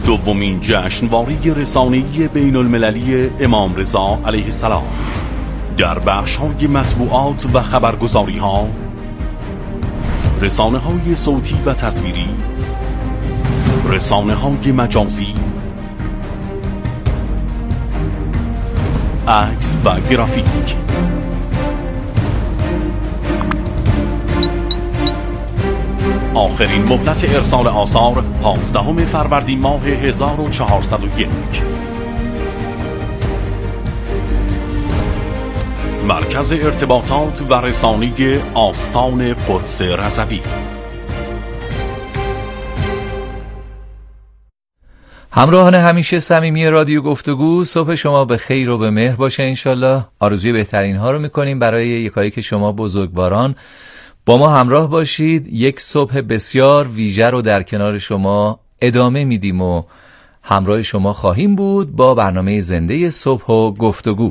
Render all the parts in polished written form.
دومین جشنواره رسانه‌ای بین‌المللی امام رضا علیه السلام در بخش‌های مطبوعات و خبرگزاری‌ها، رسانه‌های صوتی و تصویری، رسانه‌های مجازی، عکس و گرافیک. آخرین مهلت ارسال آثار 15 فروردین ماه 1401. مرکز ارتباطات و رسانه آستان قدس رضوی. همراهان همیشه صمیمی رادیو گفتگو، صبح شما به خیر و به مهر باشه انشالله. آرزوی بهترین ها رو میکنیم برای یکایی که شما بزرگواران با ما همراه باشید. یک صبح بسیار ویژه رو در کنار شما ادامه میدیم و همراه شما خواهیم بود با برنامه زنده صبح و گفتگو.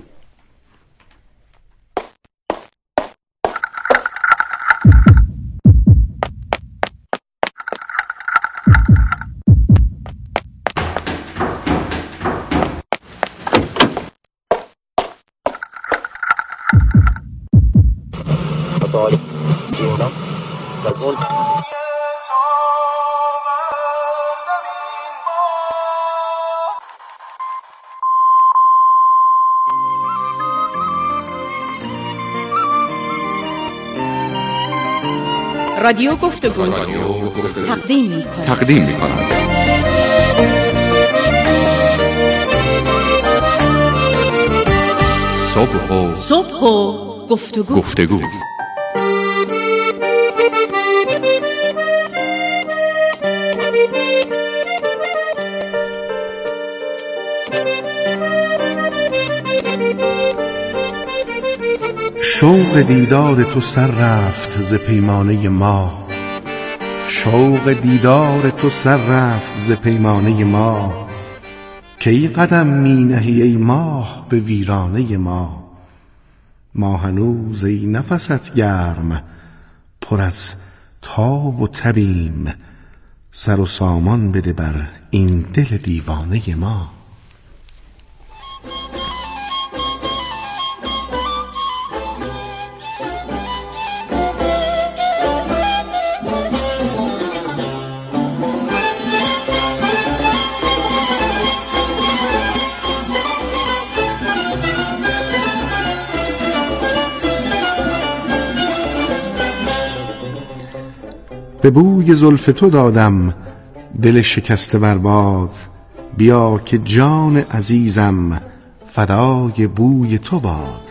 رادیو گفتگو تقدیم می‌کند. صبح و گفتگو. شوق دیدار تو سر رفت ز پیمانه ما، شوق دیدار تو سر رفت ز پیمانه ما. کی قدم می نهی ای ماه به ویرانه ما. ما هنوز ای نفست گرم پر از تاب و تبیم، سر و سامان بده بر این دل دیوانه ما. به بوی زلف تو دادم دل شکسته بر باد، بیا که جان عزیزم فدای بوی تو باد.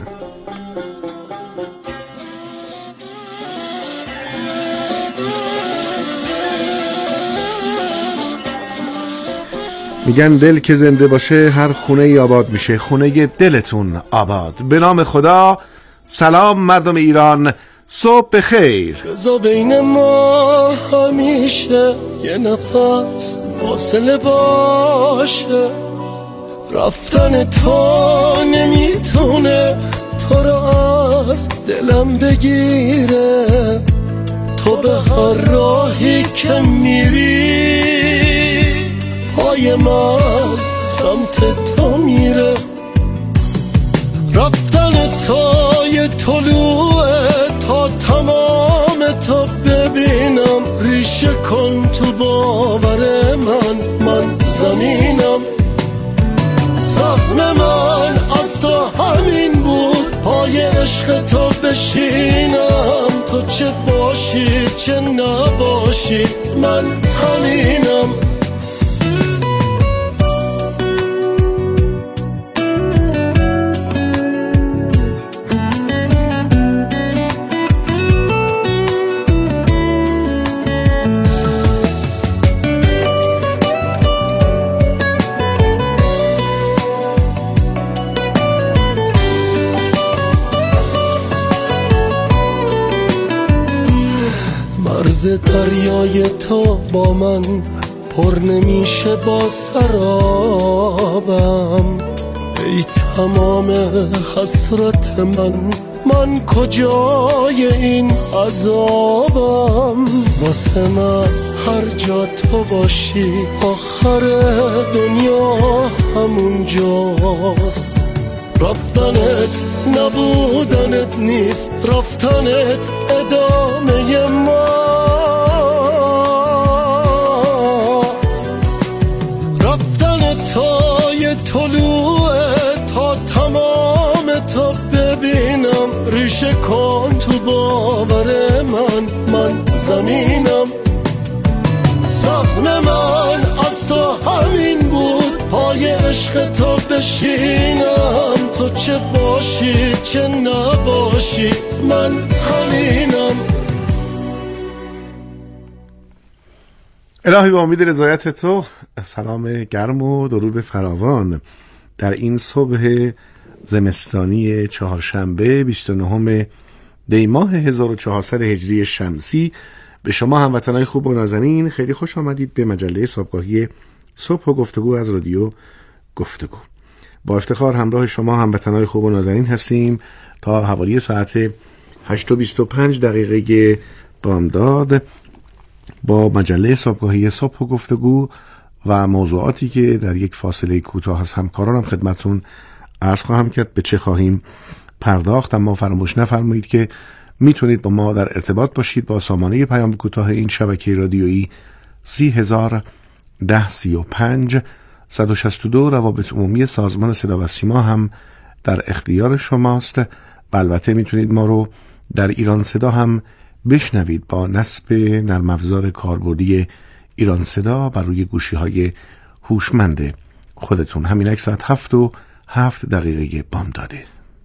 میگن دل که زنده باشه هر خونه ای آباد میشه، خونه دلتون آباد. به نام خدا. سلام مردم ایران، صبح بخیر. رضا بین ما همیشه یه نفس فاصله باشه، رفتن تو نمیتونه تو رو از دلم بگیره. تو به هر راهی که میری پای من سمت تو میره. رفتن تو یه طلوعه تا تمام تا ببینم، ریشه کن تو باور من زمینم. سهم من از تو همین بود، پای عشق تو بشینم. تو چه باشی چه نباشی من همینم. دریای تو با من پر نمیشه با سرابم. ای تمام حسرت من کجای این عذابم. واسه من هر جا تو باشی آخر دنیا همون جاست. رفتنت نبودنت نیست، رفتنت ادامه ماست. رفتنت تا یه طلوعه تا تمام تا ببینم ریشه کن تو باور من زمینم. زخم من از تو همین بود، پای عشق تو بشینم، تو چه باشی چه نباشی من همینم. الهی با امید رضایت تو سلام گرم و درود فراوان در این صبح زمستانی چهارشنبه 29 دی ماه 1400 هجری شمسی به شما هموطنای خوب و نازنین خیلی خوش آمدید به مجله صبحگاهی صبح و گفتگو از رادیو گفتگو. با افتخار همراه شما هموطنای خوب و نازنین هستیم تا حوالی ساعت 8:25 بامداد با مجله صبحگاهی صبح و گفتگو و موضوعاتی که در یک فاصله کوتاه از همکارانم خدمتون عرض خواهم کرد به چه خواهیم پرداخت. اما فراموش نفرمایید که میتونید با ما در ارتباط باشید با سامانه پیام کوتاه این شبکه رادیویی 301035 162 روابط عمومی سازمان صدا و سیما هم در اختیار شماست. و البته میتونید ما رو در ایران صدا هم بشنوید با نصب نرم افزار کاربردی ایران صدا بر روی گوشی‌های هوشمند خودتون. همین ساعت 7:07 بامداده.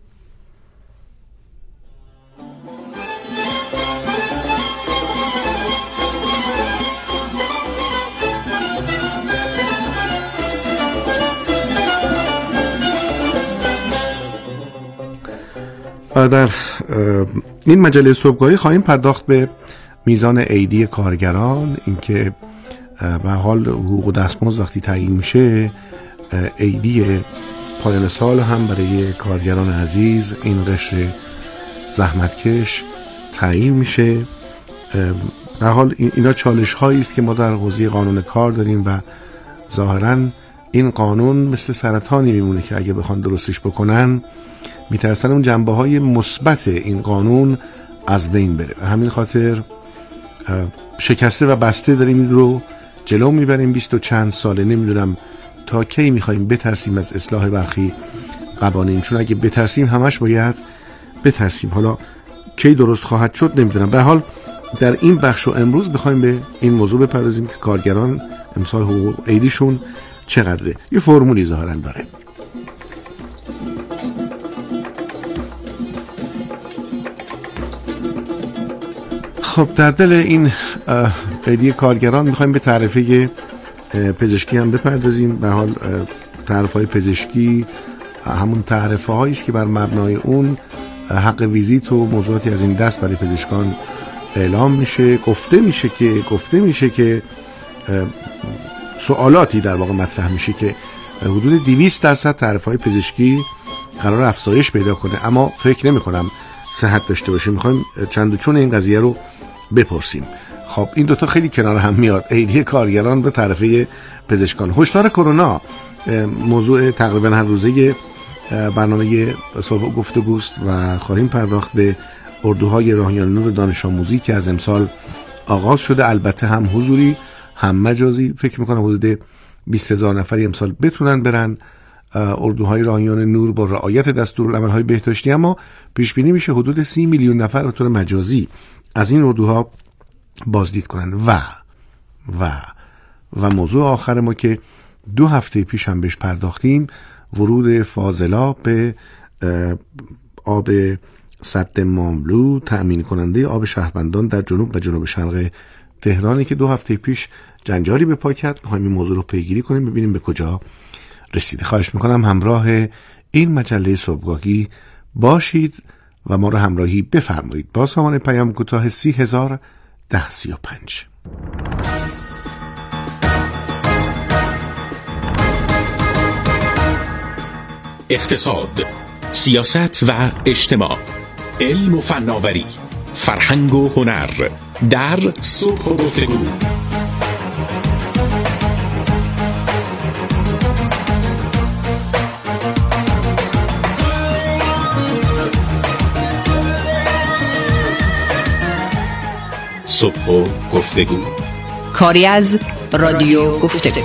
در این مجله صبحگاهی خواهیم پرداخت به میزان عیدی کارگران، اینکه به حال حقوق و دستمزد وقتی تعیین میشه عیدی پایان سال هم برای کارگران عزیز این قشر زحمتکش تعیین میشه. به حال اینا چالش هایی است که ما در حوزه قانون کار داریم و ظاهرا این قانون مثل سرطانی میمونه که اگه بخوان درستش بکنن میترسن اون جنبه های مثبت این قانون از بین بره. همین خاطر شکسته و بسته داریم این رو جلو میبریم. 20 و چند ساله نمیدونم تا کی میخواییم بترسیم از اصلاح برخی قوانین، چون اگه بترسیم همش باید بترسیم. حالا کی درست خواهد شد نمیدونم. به حال در این بخش و امروز بخوایم به این موضوع بپردازیم که کارگران امسال حقوق عیدیشون چقدره. یه فرمولی ظاهرا داره. خب در دل این عیدی کارگران میخوایم به تعرفه پزشکی هم بپردازیم. به حال تعرفه پزشکی همون تعرفه هایی است که بر مبنای اون حق ویزیت و موضوعاتی از این دست برای پزشکان اعلام میشه. گفته میشه که سوالاتی در واقع مطرح میشه که حدود 200% تعرفه های پزشکی قرار افزایش پیدا کنه، اما فکر نمی کنم صحت داشته باشه. میخوایم چند و چون این قضیه رو بپرسیم. خب این دوتا خیلی کنار هم میاد، عیدی کارگران به تعرفه پزشکان. هشدار کرونا موضوع تقریبا هر روزه برنامه صبح گفتگوست و خواهیم پرداخت به اردوهای راهیان نور دانش آموزی که از امسال آغاز شده، البته هم حضوری هم مجازی. فکر میکنم حدود 20,000 نفری امسال بتونن برن اردوهای راهیان نور با رعایت دستورالعمل‌های بهداشتی، اما پیش بینی میشه حدود 30 میلیون نفر به طور مجازی از این اردوها بازدید کنن. و موضوع آخر ما که 2 هفته پیش هم بهش پرداختیم، ورود فاضلاب به آب سد ماملو، تأمین کننده آب شهربندان در جنوب و جنوب شرق تهرانی که 2 هفته پیش جنجالی به پا کرد. می‌خوایم این موضوع رو پیگیری کنیم، ببینیم به کجا رسیده. خواهش میکنم همراه این مجله صبحگاهی باشید و ما رو همراهی بفرمایید با سامان پیام کوتاه 301035. اقتصاد، سیاست و اجتماع، علم و فناوری، فرهنگ و هنر در صبح و گفتگو. صبح و گفتگو. کاری از رادیو گفتگو.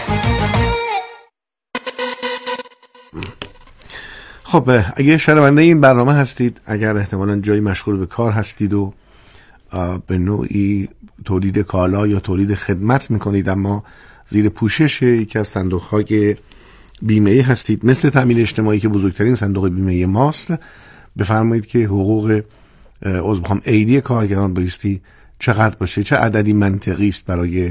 خب اگه شنونده این برنامه هستید، اگر احتمالاً جایی مشغول به کار هستید و به نوعی تولید کالا یا تولید خدمت میکنید اما زیر پوشش یکی از صندوق‌های بیمه هستید، مثل تامین اجتماعی که بزرگترین صندوق بیمه ماست، بفرمایید که حقوق عیدی کارگران بایستی چقدر باشه، چه عددی منطقی است برای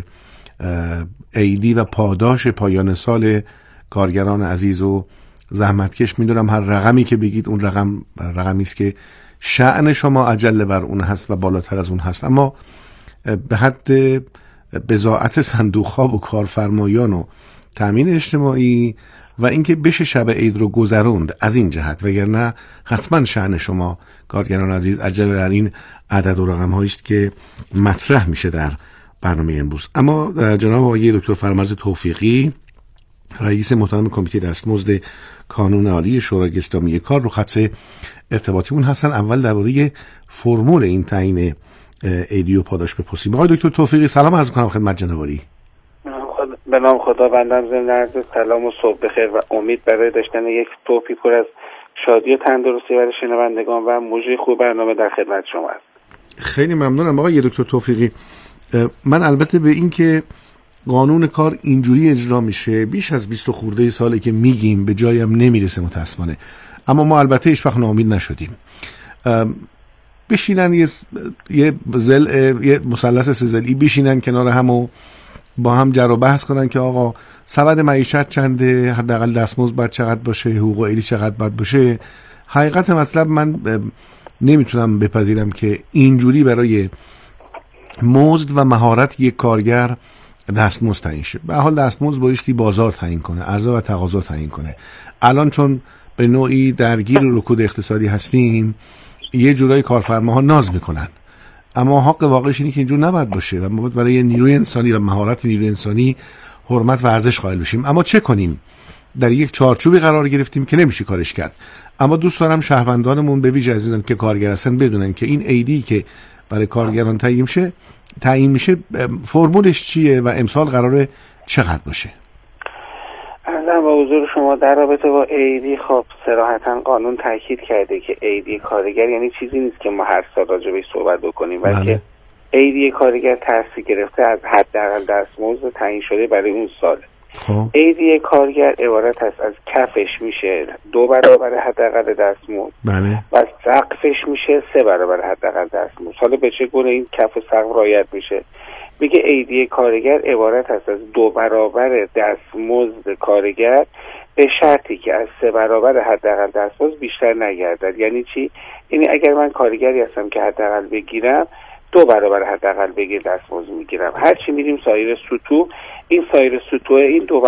عیدی و پاداش پایان سال کارگران عزیز و زحمتکش. میدونم هر رقمی که بگید اون رقمی است که شأن شما اجل بر اون هست و بالاتر از اون هست، اما به حد بضاعت صندوق‌ها و کارفرمایان و تامین اجتماعی و اینکه بشه شب عید رو گذروند از این جهت، وگرنه حتما شأن شما کارگران عزیز اجل بر این عدد و رقم هایی است که مطرح میشه در برنامه امروز. اما جناب آقای دکتر فرامرز توفیقی، رئیس محترم کمیته دستمزد کانون عالی شورای اسلامی کار، رو خط ارتباطیمون هستن. اول درباره فرمول این تعیین عیدی و پاداش بپرسیم. آقای دکتر توفیقی سلام عرض می‌کنم خدمت جناب عالی. به نام خداوندم ضمن عرض سلام و صبح بخیر و امید برای داشتن یک صبحی پر از شادی و تندرستی برای شنوندگان و موجی خوب برنامه در خدمت شما است. خیلی ممنونم آقای دکتر توفیقی. من البته به این که قانون کار اینجوری اجرا میشه بیش از 20 خورده ساله که میگیم، به جایم نمیرسه متاسفانه، اما ما البته هیچ وقت ناامید نشدیم. بشینن یه مثلث سه‌ضلعی بشینن کنار هم و با هم جر و بحث کنن که آقا سبد معیشت چنده، حداقل دستمزد باید چقدر باشه، حقوق عیدی چقدر باید باشه. حقیقت مطلب من نمیتونم بپذیرم که اینجوری برای مزد و مهارت یک کارگر دستمزد تعیین شه. به حال دستمزد بایستی بازار تعیین کنه، عرضه و تقاضا تعیین کنه. الان چون به نوعی درگیر رکود اقتصادی هستیم، یه جورایی کارفرماها ناز میکنن، اما حق واقعش اینه که اینجور نباید باشه و ما باید برای نیروی انسانی و مهارت نیروی انسانی حرمت و ارزش قائل بشیم. اما چه کنیم؟ در یک چارچوبی قرار گرفتیم که نمیشه کارش کرد. اما دوست دارم شهروندانمون به ویژه عزیزان که کارگر هستن بدونن که این عیدی که برای کارگران تعیین میشه فرمولش چیه و امسال قراره چقدر باشه. عرضم به حضور شما در رابطه با عیدی، خب صراحتا قانون تاکید کرده که عیدی کارگر یعنی چیزی نیست که ما هر سال راجع بهش صحبت بکنیم، بلکه عیدی کارگر تأثیر گرفته از حداقل دستمزد تعیین شده برای اون سال. عیدی کارگر عبارت است از کفش میشه 2 برابر حداقل دستمزد و سقفش میشه 3 برابر حداقل دستمزد. حالا به چه گونه این کف و سقف رعایت میشه؟ میگه عیدی کارگر عبارت است از 2 برابر دستمزد کارگر به شرطی که از 3 برابر حداقل دستمزد بیشتر نگردد. یعنی چی؟ یعنی اگر من کارگری هستم که حداقل بگیرم 2 برابر حداقل بگیر دستمزد میگیرم. هرچی میریم سایر سطوح، این سایر سطوح این 2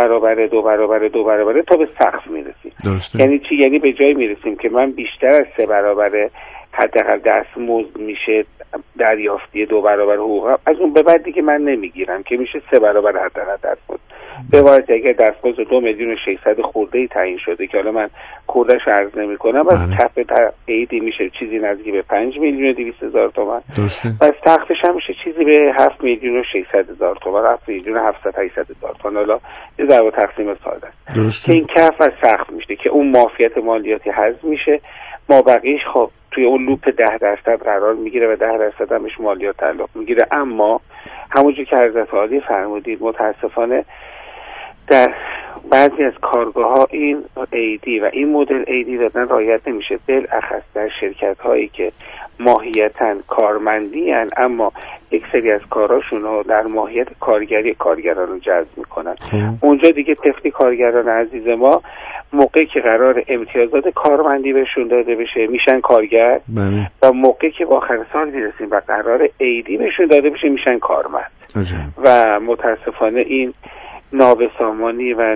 برابر تا به سقف میرسیم. درسته. یعنی چی؟ یعنی به جای میرسیم که من بیشتر از 3 برابر حداقل دستمزد میشه دریافتی 2 برابر حقوقم، از اون به بعد دیگه من نمیگیرم که میشه 3 برابر حداقل دستمزد. به واسطه اگر دستمزد 2,600,000 خورده ای تعیین شده که حالا من خورده‌اش عرض نمی‌کنم، از کف عیدی میشه چیزی نزدیک به 5,200,000 تومان و از سقفش هم میشه چیزی به 7,600,000 تومان، 7,700,000 تومان. حالا یه ضرب تقسیم ساده است که این کف از سقف میشه که اون معافیت مالیاتی حذف میشه، ما بقیش خب توی اون لوپ 10% قرار میگیره و 10% همش مالیات تعلق میگیره. اما همونجور که حضرت عالی فرمودید متاسفانه در بعضی از کارگاه‌ها این عیدی و این مدل عیدی دادن رعایت نمیشه، بالاخص در شرکت‌هایی که ماهیتاً کارمندی هن اما یک سری از کاراشون رو در ماهیت کارگری کارگران رو جذب میکنن. اونجا دیگه طفلی کارگران عزیز ما موقعی که قرار امتیازات کارمندی بهشون داده بشه میشن کارگر و موقعی که آخر سال میرسیم و قرار عیدی بهشون داده بشه میشن کارمند. و متاسفانه این نابسامانی و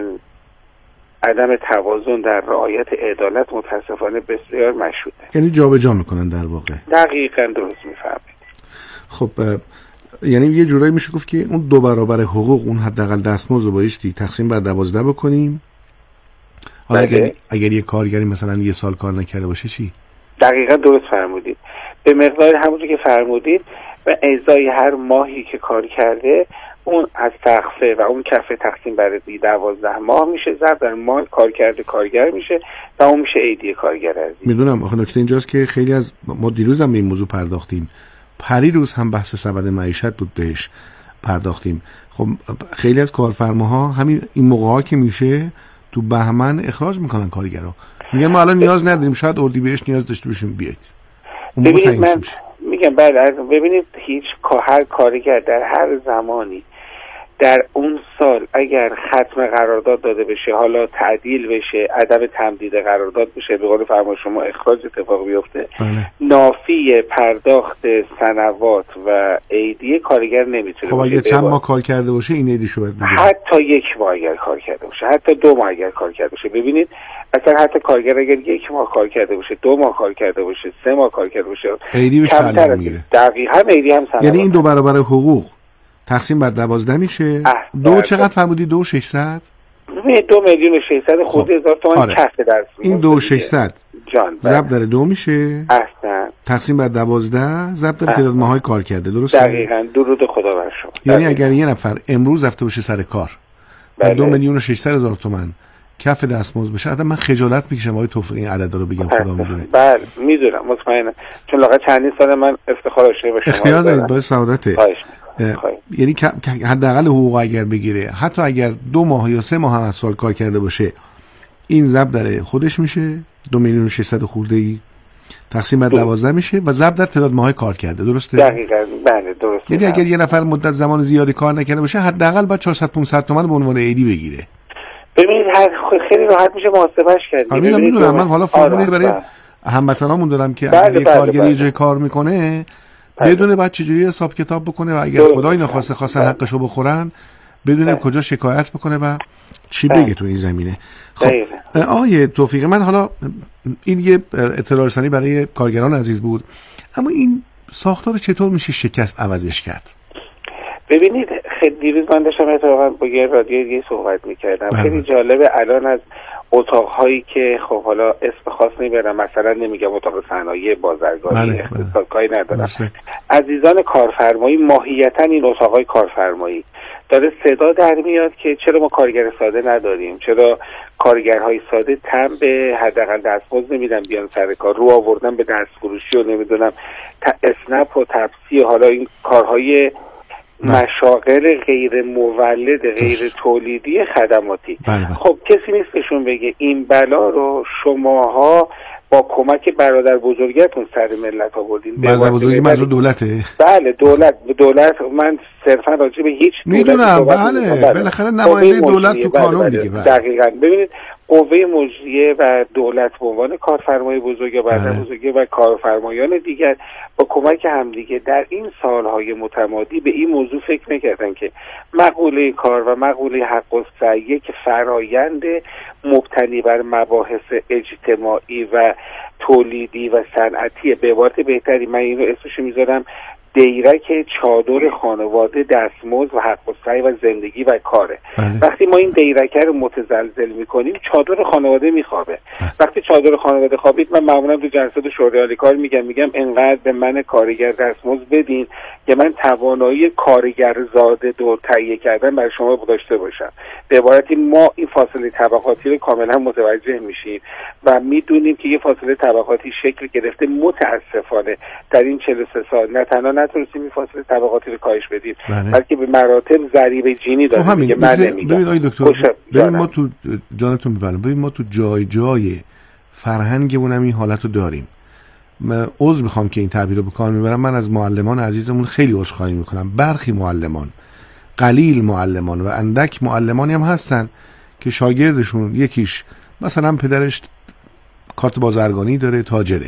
عدم توازن در رعایت عدالت متاسفانه بسیار مشهوده. یعنی جابجا میکنن در واقع. دقیقاً درست میفهمید. خب یعنی یه جورایی میشه گفت که اون 2 برابر حقوق، اون حداقل دستمزد رو بایستی تقسیم بر 12 بکنیم. حالا اگر یه کارگری مثلا یه سال کار نکرده باشه چی؟ دقیقاً درست فرمودید. به مقدار همونجوری که فرمودید و ازای هر ماهی که کار کرده اون از تخفه و اون کفه تقسیم بر 12 ماه میشه، ضرب در ماه کار کرده کارگر میشه و اون میشه عیدی کارگر عزیز. میدونم. آخه نکته اینجاست که خیلی از ما دیروز هم به این موضوع پرداختیم، پریروز هم بحث سبد معیشت بود بهش پرداختیم. خب خیلی از کارفرماها همین این موقع‌ها که میشه تو بهمن اخراج میکنن کارگرا، میگن ما الان نیاز نداریم، شاید اردیبهشت نیاز داشته باشیم بیاید. ببینید من میگم ببینید هیچ هر کارگر در هر زمانی در اون سال اگر ختم قرارداد داده بشه، حالا تعدیل بشه، عدم تمدید قرارداد بشه، به قول فرمان شما اخراج اتفاق بیفته، نافی پرداخت سنوات و عیدی کارگر نمیتونه. خب اگه چند ماه کار کرده باشه این عیدیشو باید بگیره. حتی 1 ماه اگر کار کرده باشه، حتی 2 ماه اگر کار کرده باشه. ببینید اصلا حتی کارگر اگر 1 ماه کار کرده باشه، 2 ماه کار کرده باشه، 3 ماه کار کرده باشه، عیدی بهش تعلق میگیره. دقیقاً عیدی هم سنوات. یعنی این 2 برابر حقوق تقسیم بر 12 میشه. 2 چقدر فرمودی؟ 2,600 2,600,000 خود هزار تومان کف درس. این 2,600 جان ضرب در 2 میشه. اصلا تقسیم بر 12 ضرب در تعداد ماه‌های کار کرده. درسته؟ دقیقاً. درود خدا بر شما. یعنی اگر یه نفر امروز رفته باشه سر کار و 2,600,000 تومان کف دستمزد بشه، آدم من خجالت میکشم آقای توفیق این عدد رو بگم. خدا میدونه. بله میدونم مطمئنم، چون لااقل چندین سال من افتخار داشته باشم. اختیار دارید باعث سعادته. یعنی حداقل حقوق اگر بگیره، حتی اگر 2 ماه یا 3 ماه هم از سال کار کرده باشه، این ضرب در خودش میشه 2,600,000 خورده‌ای تقسیم بر 12 میشه و ضرب در تعداد ماه‌های کار کرده. درسته؟ دقیقاً. بله درسته. یعنی اگر یه نفر مدت زمان زیادی کار نکرده باشه، حداقل باید 400-500 تومان به عنوان عیدی بگیره. ببینید خیلی راحت میشه محاسبهش کرد. میدونم من حالا فرمولی برای هموطنامون دارم که اگه کارگر یه جای کار میکنه بدونه بعد چجوری حساب کتاب بکنه و اگر خدای نخواسته خواستن حقشو بخورن بدونه کجا شکایت بکنه و چی بگه تو این زمینه. خب آقای توفیقی، من حالا این یه اطلاع رسانی برای کارگران عزیز بود، اما این ساختار چطور میشه شکست عوضش کرد؟ ببینید خیلی دیروز من داشتم اتفاقا با یه رادیو دیگه صحبت میکردم. خیلی جالبه الان از اتاق‌هایی که خب حالا اسم خاص نمیبرم، مثلا نمیگم اتاق صنایع، بازرگانی، اقتصاد، کاری ندارم، عزیزان کارفرمایی ماهیتا این اتاق‌های کارفرمایی داره صدا در میاد که چرا ما کارگر ساده نداریم، چرا کارگرهای ساده تم به حداقل دستمزد نمیدن بیان سر کار، رو آوردن به دستفروشی و نمیدونم اسنپ و تپسی، حالا این کارهای مشاغل غیر مولد، غیر تولیدی، خدماتی. خب کسی نیستشون بگه این بلا رو شماها با کمک برادر بزرگتون سر ملت آوردین. برادر بزرگی منظور دولته؟ بله دولت من صرفا راجع به هیچ میدونم. بله بالاخره نماینده دولت تو قانون دیگه. دقیقاً. ببینید قوه مجریه و دولت به عنوان کارفرمای بزرگ و برادر بزرگی و کارفرمایان دیگر با کمک همدیگه در این سالهای متمادی به این موضوع فکر میکردن که مقوله کار و مقوله حق السعی یک فرایند مبتنی بر مباحث اجتماعی و تولیدی و صنعتی، به عبارت بهتری من اینو اسمش میذارم دیرک چادر خانواده، دستمزد و حق السعی و زندگی و کاره. وقتی ما این دیرکه رو متزلزل میکنیم چادر خانواده میخوابه. وقتی چادر خانواده خوابید، من معمولا تو جلسات شورای عالی کار میگم انقدر به من کارگر دستمزد بدین که من توانایی کارگر زاده دو تهیه کردن برای شما داشته باشم. به عبارتی ما این فاصله طبقاتی رو کاملا متوجه میشیم و میدونیم که یه فاصله طبقاتی شکل گرفته. متاسفانه در این 43 سال نه تنها نتونستیم این فاصله طبقاتی رو کاهش بدیم، بلکه به مراتب ضریب جینی داریم. میگه من نمیگم. ببین آقای دکتر، ببین ما تو جانتون میبرم، ببین ما تو جای فرهنگمون هم این حالت رو داریم. من عذر میخوام که این تعبیر رو به کار میبرم، من از معلمان عزیزمون خیلی عذرخواهی میکنم. برخی معلمان، قلیل معلمان و اندک معلمانی هم هستن که شاگردشون یکیش مثلا پدرش کارت بازرگانی داره، تاجره،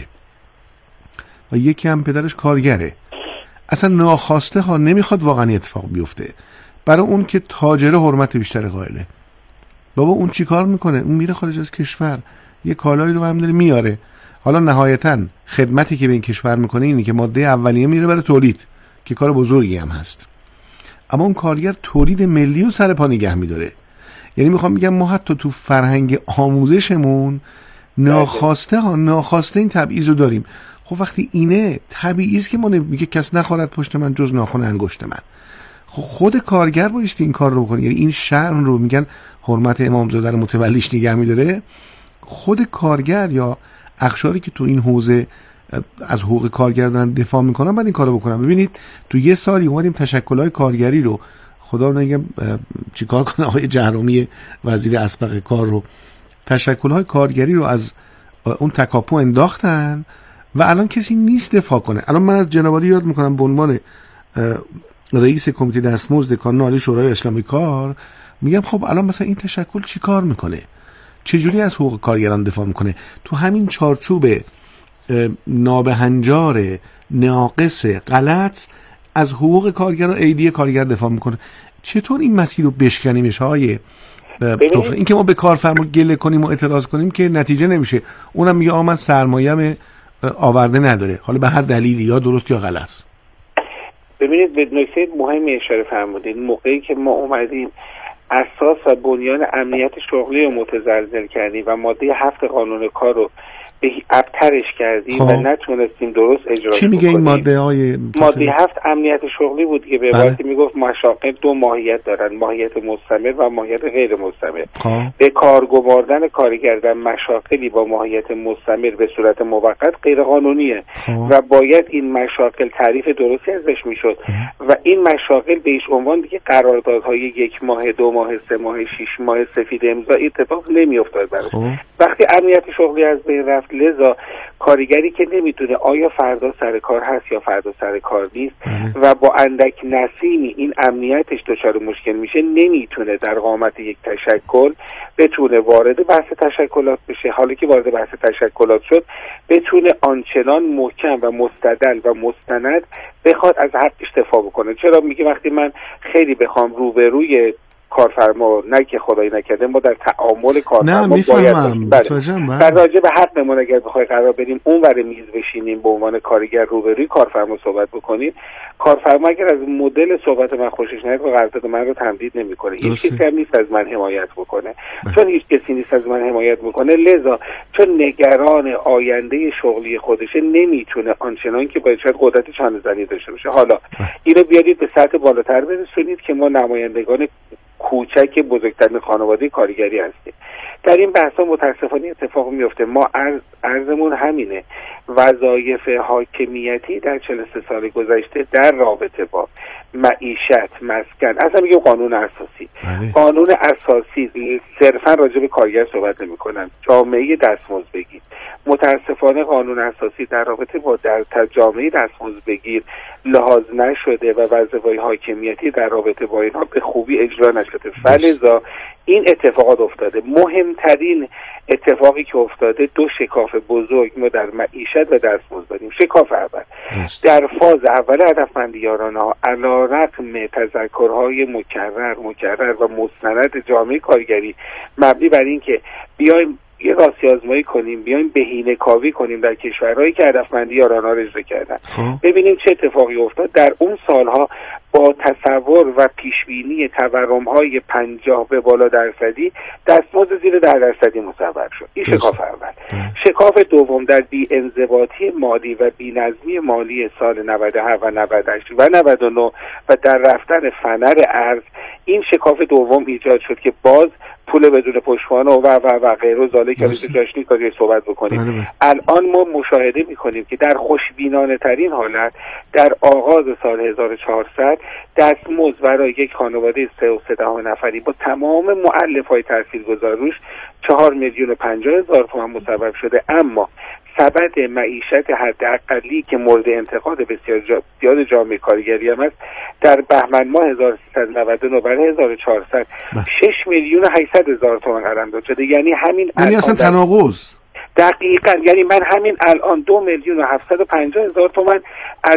و یکی هم پدرش کارگره. اصلا ناخواسته ها نمیخواد واقعا اتفاق بیفته. برای اون که تاجره حرمت بیشتر قائله. بابا اون چی کار میکنه؟ اون میره خارج از کشور یه کالایی رو هم داره میاره. حالا نهایتاً خدمتی که به این کشور میکنه اینه که ماده اولیه میره برای تولید که کار بزرگی هم هست، اما اون کارگر تولید ملی رو سر پا نگه میداره. یعنی میخوام بگم ما حتی تو فرهنگ آموزشمون ناخواسته این تبعیض رو داریم. خب وقتی اینه طبیعی است که ما میگه کس نخورد پشت من جز ناخن انگشت من. خب خود کارگر بایستی این کار رو بکنه. یعنی این شأن رو میگن حرمت امامزاده رو متولیش نگه میداره. خود کارگر یا اقشاری که تو این حوزه از حقوق کارگر دارن دفاع میکنن باید این کارو بکنن. ببینید تو یه سالی اومدیم تشکل‌های کارگری رو، خدا رو نگم چیکار کنه آقای جهرومی وزیر اسبق کار رو، تشکل‌های کارگری رو از اون تکاپو انداختن و الان کسی نیست دفاع کنه. الان من از جناب عالی یاد میکنم به عنوان رئیس کمیته دستمزد کانون عالی شورای اسلامی کار، میگم خب الان مثلا این تشکل چی کار میکنه؟ چجوری از حقوق کارگران دفاع میکنه؟ تو همین چارچوب نابهنجار، ناقص، غلط از حقوق کارگران ایدی کارگر دفاع میکنه. چطور این مسیر رو بشکنیمش های توفیق؟ این که ما به کارفرما گله کنیم و اعتراض کنیم که نتیجه نمیشه. اونم میگه من سرمایه‌ام آورده نداره، حالا به هر دلیلی یا درست یا غلط. ببینید به نکته مهمی اشاره فرمودید. موقعی که ما اومدیم اساس و بنیان امنیت شغلی رو متزلزل کردیم و ماده 7 قانون کار رو به ابترش کردیم و نتونستیم درست اجرا کنیم. چی میگه این ماده های؟ ماده 7 امنیت شغلی بود که به عبارتی میگفت مشاغل دو ماهیت دارن، ماهیت مستمر و ماهیت غیر مستمر. به کار گماردن کارگر در مشاغلی با ماهیت مستمر به صورت موقت غیر قانونیه و باید این مشاغل تعریف درستی ازش میشد و این مشاغل به هیچ عنوان دیگه قراردادهای 1 ماه، 2 ماه، 3 ماه، 6 ماه سفید امضا اتفاق نمیافتاد براش. وقتی امنیت شغلی از بین رفت، لذا کارگری که نمیدونه آیا فردا سر کار هست یا فردا سر کار نیست و با اندک نسیمی این امنیتش دچار مشکل میشه، نمیتونه در قامت یک تشکل بتونه وارد بحث تشکلات بشه. حالا که وارد بحث تشکلات شد، بتونه آنچنان محکم و مستدل و مستند بخواد از حقش دفاع بکنه. چرا میگه وقتی من خیلی بخوام روبروی کارفرما، نه که خدایی نکرده ما در تعامل کارفرما باید در راجع به حقمون اگر بخوای قرار بدیم اون ور میز بشینیم به عنوان کارگر روبروی کارفرما صحبت بکنیم، کارفرما اگر از مدل صحبت من خوشش نیاد قرارداد من رو تمدید نمیکنه. هیچ کسی هم نیست از من حمایت بکنه. چون هیچ کسی نیست از من حمایت بکنه، لذا چون نگران آینده شغلی خودشه نمیتونه آنچنان که باید شاید قدرت چانه زنی داشته باشه. حالا اینو بیارید به سطح بالاتر برسونید که ما نمایندگان کوچک بزرگترین خانواده کارگری هستیم. در این بحثا متاسفانه اتفاق میفته. ما عرضمون همینه، وظایف حاکمیتی در 43 سال گذشته در رابطه با معیشت، مسکن، اصلا میگم قانون اساسی، قانون اساسی صرفا راجع به کارگر صحبت نمی کنن، جامعه دستمزدبگیر. متاسفانه قانون اساسی در رابطه با در جامعه دستمزدبگیر لحاظ نشده و وظایف حاکمیتی در رابطه با اینها به خوبی اجرا نشده. فلذا این اتفاقات افتاده. مهمترین اتفاقی که افتاده، 2 شکاف بزرگ ما در معیشت و دستمزد داریم. شکاف اول در فاز اول هدفمندی یارانه ها علیرغم تذکرهای مکرر و مستند جامعه کارگری مبنی بر این که بیایم یه راستی آزمایی کنیم، بیایم بهینه کاوی کنیم در کشورهایی که هدفمندی یارانه رو اجرا کردن، ببینیم چه اتفاقی افتاد. در اون سالها با تصور و پیشبینی تورم‌های 50 به بالا درصدی دستمزد زیر 10% مصور شد. این شکاف اول. شکاف دوم در بی‌انضباطی مالی و بی‌نظمی مالی سال 97 و 98 و 99 و در رفتن فنر ارز، این شکاف دوم ایجاد شد که باز پول بدون پشتوانه و غیره زاله که روز جاشنی کاری صحبت بکنیم. الان ما مشاهده میکنیم که در خوشبینانه ترین حالت در آغاز سال 1400 دستمزد برای یک خانواده 3.3 نفری با تمام مؤلفه‌های تاثیرگذار روش 4,050,000 تومان مصوب شده، اما سبد معیشت حداقلی که مورد انتقاد بسیار زیاد جامعه کارگری هم است، در بهمن ماه 1399 برای 1400 6,800,000 تومان قلمداد شده. یعنی همین یعنی اصلا تناقض. دقیقاً، یعنی من همین الان 2,750,000 تومان از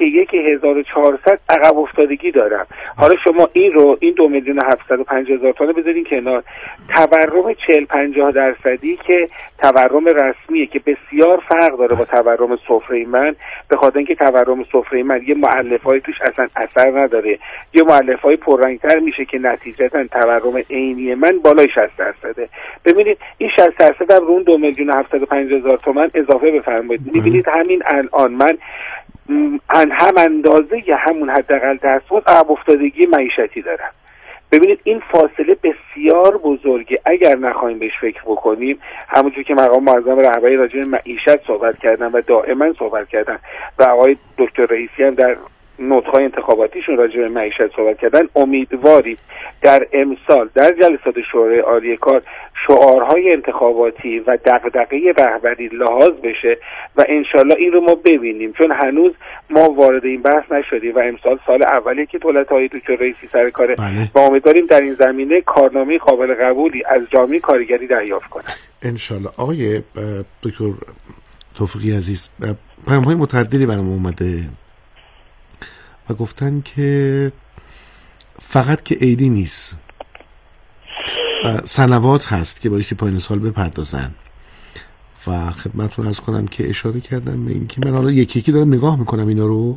1,1400 عقب افتادگی دارم. حالا شما این 2,750,000 تومان بذارین کنار، تورم 40-50% که تورم رسمیه که بسیار فرق داره با تورم سفره من، به خاطر اینکه تورم سفره من یه مؤلفه‌ای توش اصلا اثر نداره، یه مؤلفه‌ای پررنگ‌تر میشه که نتیجتاً تورم عینی من بالای 60%. ببینید این 60% هم رو 2,750,000 750,000 تومان اضافه بفرمایید. می‌بینید همین الان من هم اندازه یا همون حداقل دستمزد عقب افتادگی معیشتی دارم. ببینید این فاصله بسیار بزرگه. اگر نخواهیم بهش فکر بکنیم، همونجور که مقام معظم رهبری راجع به معیشت صحبت کردن و دائما صحبت کردن و آقای دکتر رئیسی هم در نطق‌های انتخاباتیشون راجع به معیشت صحبت کردن، امیدواریم در امسال در جلسات شورای عالی کار شعارهای انتخاباتی و دغدغه رهبری لحاظ بشه و انشالله این رو ما ببینیم، چون هنوز ما وارد این بحث نشدیم و امسال سال اولیه که دولت های دکتر رئیسی سر کاره و امیدواریم در این زمینه کارنامه قابل قبولی از جامعه کارگری دریافت کنند انشالله. آقای دکتر توفیقی عزیز، پیام‌های متعددی برام اومده و گفتن که فقط که عیدی نیست، سنوات هست که بایستی پایان سال بپردازن و خدمتتون عرض کنم که اشاره کردن به این که من حالا یکی یکی دارم نگاه میکنم اینا رو.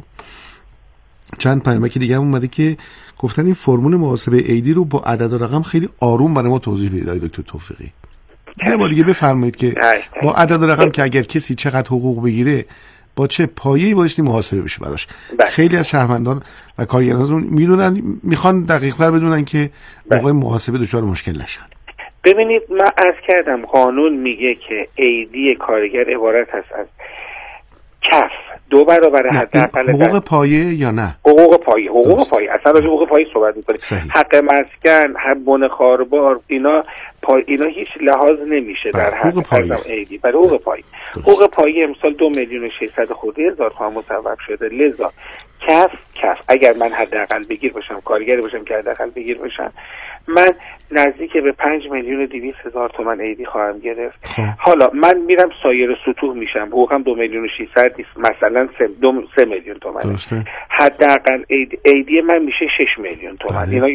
چند پیامک دیگه هم اومده که گفتن این فرمول محاسبه عیدی رو با عدد و رقم خیلی آروم برای ما توضیح بدید دکتر توفیقی. یه بار دیگه بفرمایید که با عدد و رقم که اگر کسی چقدر حقوق بگیره با چه پایه‌ای بایستی محاسبه بشه براش. خیلی از شهروندان و کارگران میدونن، میخوان دقیق‌تر بدونن که موقع محاسبه دچار مشکل نشن. ببینید من عرض کردم قانون میگه که عیدی کارگر عبارت هست از کف 2 برابر حداقل حقوق پایه یا نه؟ حقوق پایه اصلا راجع به حقوق پایه صحبت می‌کنیم. حق مسکن، حق بن خاربار، اینا هیچ لحاظ نمیشه در حق عیدی. برای حقوق پایه امسال 2,600,000 خورده تومان مصوب شده. لذا کف اگر من حداقل بگیر باشم، کارگری باشم که حداقل بگیر باشم، من نزدیک به 5,200,000 تومان عیدی خواهم گرفت. حالا من میرم سایر سطوح میشم، حقوقم 2,600,000 مثلا 3 میلیون تومان. حداقل عیدی من میشه 6 میلیون تومان. اینا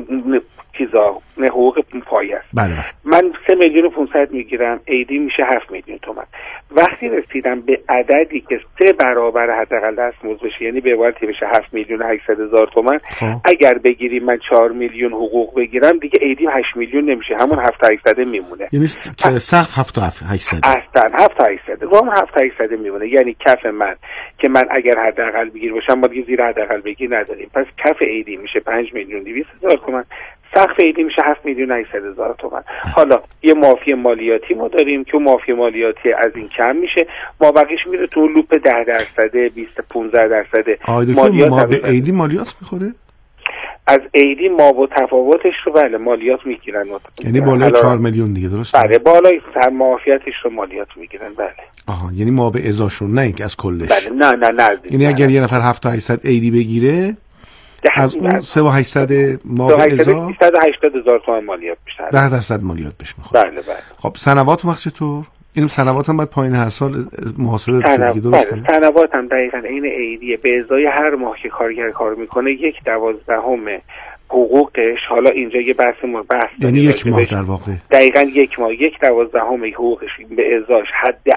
چیزا نه حقوق پایه است. من 3,500,000 میگیرم، عیدی میشه 7 میلیون تومان. وقتی رسیدم به عددی که 3 برابر حداقل دستمزد بشه، یعنی به عبارتی بشه 7,800,000 تومان، اگر بگیریم من 4 میلیون حقوق بگیرم، دیگه عیدی 8 میلیون نمیشه، همون 7,800 میمونه. یعنی که سقف 7,800 اصلا 7,800 همون 7,800 میمونه. یعنی کف من که من اگر حداقل بگیر باشم، ما دیگه زیر حداقل بگیر نداریم، پس کف عیدی میشه 5,200,000 تومان، سقف عیدی میشه 7,800,000 تومان. حالا یه معافی مالیاتی ما داریم که معافی مالیاتی از این کم میشه، ما بقیش میره تو لوپ 10%، 15%. مالیات ما به عیدی مالیات میخوره؟ از عیدی ما و تفاوتش رو بله مالیات میگیرن. یعنی بالای 4 میلیون دیگه، درسته؟ بله بالای معافیتش رو مالیات میگیرن. بله. یعنی ما به ازاشون، نه اینکه از کلش. بله نه. یعنی اگر یه نفر 7,800 عیدی بگیره، از اون 3,800 ما به ازا 380,000 تومان مالیات میشه. 10% مالیات بهش میخوره. بله. خب سنوات وقت چطور؟ این سنوات هم بعد پایین هر سال محاسبه بشه دیگه، درسته؟ سنوات هم دقیقاً عین عیدیه. به ازای هر ماه که کارگر کار میکنه 1/12 حقوقش، حالا اینجا یه بحث یعنی یک ماه در واقع، دقیقاً یک ماه 1/12 حقوقش به ازاش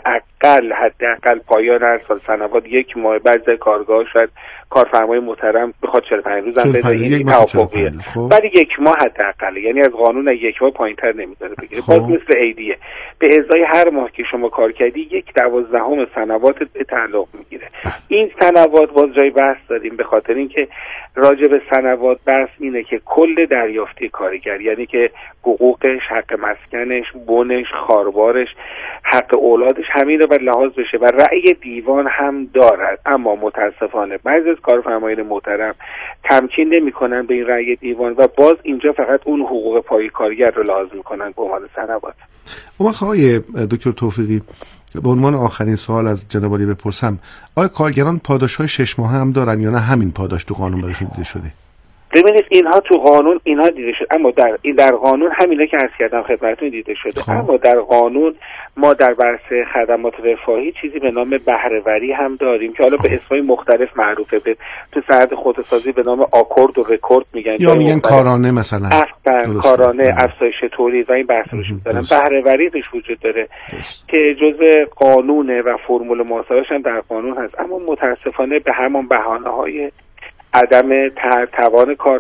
حداقل پایان هر سال سنوات 1 ماه. بعد کارگاه شاید کارفرمای محترم بخواد 45 روز هم بده، این توافقیه، ولی 1 ماه حداقل، یعنی از قانون 1 ماه پایین‌تر نمیذاره بگیره. باز مثل عیدیه، به ازای هر ماه که شما کار کردی 1/12 سنوات به تعلق میگیره. این سنوات باز جای بحث داریم، به خاطر اینکه راجع به سنوات بحث اینه که کل دریافتی کارگر، یعنی که حقوقش، حق مسکنش، بنش، خاربارش، حق اولادش، همین رو بر لحاظ بشه و رأی دیوان هم دارد. اما متاسفانه بعضی از کارفرمایان محترم تمکین نمی‌کنن به این رأی دیوان و باز اینجا فقط اون حقوق پای کارگر رو لحاظ می‌کنن به عنوان سنوات. اما آقای دکتر توفیقی، به عنوان آخرین سوال از جناب عالی بپرسم، آیا کارگران پاداش‌های 6 ماهه هم دارن یا نه همین پاداش تو قانون براشون دیده شده؟ ببینید اینها تو قانون اینها دیده شده، اما در قانون همینا که عرض کردم خدمتتون دیده شده. اما در قانون ما در بحث خدمات رفاهی چیزی به نام بهره‌وری هم داریم که حالا به اسمای مختلف معروفه. تو سند خودروسازی به نام آکورد و رکورد میگن، یا میگن کارانه مثلا، کارانه، افزایش تولید و این بحث رو دارن. بهره‌وری توش وجود داره که جزء قانونه و فرمول محاسبه‌اش هم در قانون هست، اما متاسفانه به همون بهانه‌های عدم توان کار